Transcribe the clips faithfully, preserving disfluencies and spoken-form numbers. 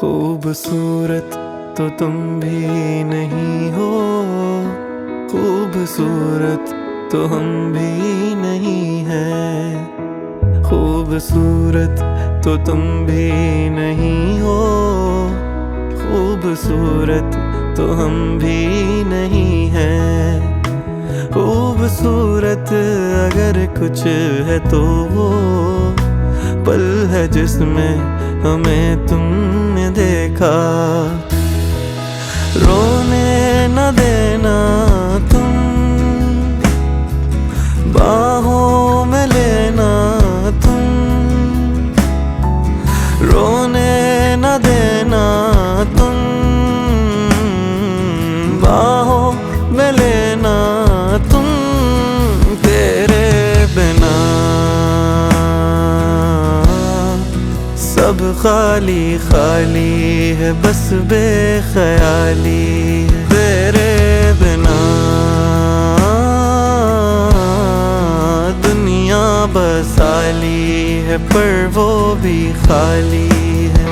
खूबसूरत तो तुम भी नहीं हो, खूबसूरत तो हम भी नहीं हैं। खूबसूरत तो तुम भी नहीं हो, खूबसूरत तो हम भी नहीं हैं। खूबसूरत अगर कुछ है तो वो पल है जिसमें हमें तुमने देखा। रोने न देना तुम, बाहों में लेना तुम, रोने न देना तुम, बाहों में लेना तुम। तेरे बिना सब खाली खाली है, बस बेख्याली है। तेरे बिना दुनिया बसाली है, पर वो भी खाली है।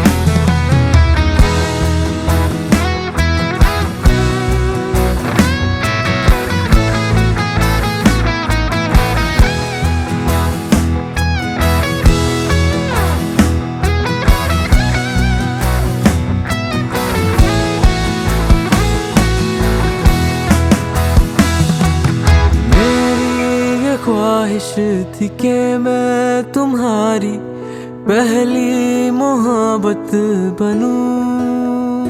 ख्वाहिश थी कि मैं तुम्हारी पहली मोहब्बत बनूं,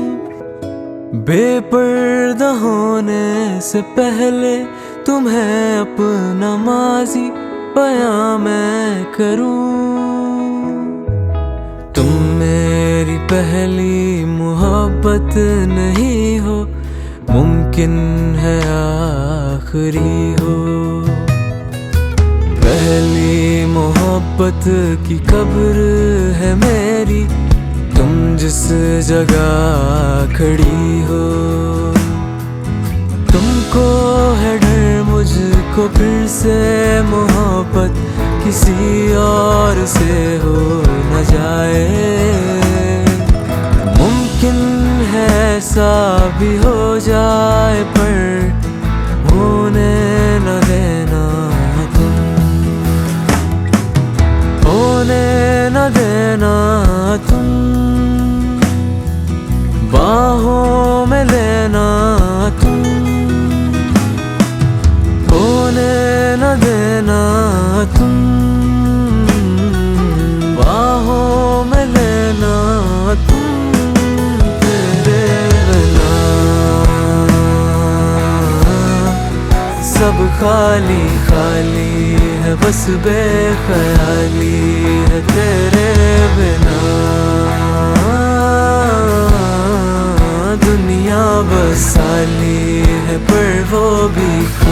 बेपर्दा होने से पहले तुम्हें अपना माजी बयां मैं करूं। तुम मेरी पहली मोहब्बत नहीं हो, मुमकिन है आखिरी हो। पहली मोहब्बत की कब्र है मेरी, तुम जिस जगह खड़ी हो। तुमको है डर मुझको फिर से मोहब्बत किसी और से हो न जाए। मुमकिन है ऐसा भी हो जाए, पर होने न देना तुम, होने न देना तुम, बाहों में लेना तुम, होने न देना तुम, बाहों में लेना तुम। तेरे बिना सब खाली खाली है, बस बेख्याली है। तेरे बिना दुनिया बसाली है, पर वो भी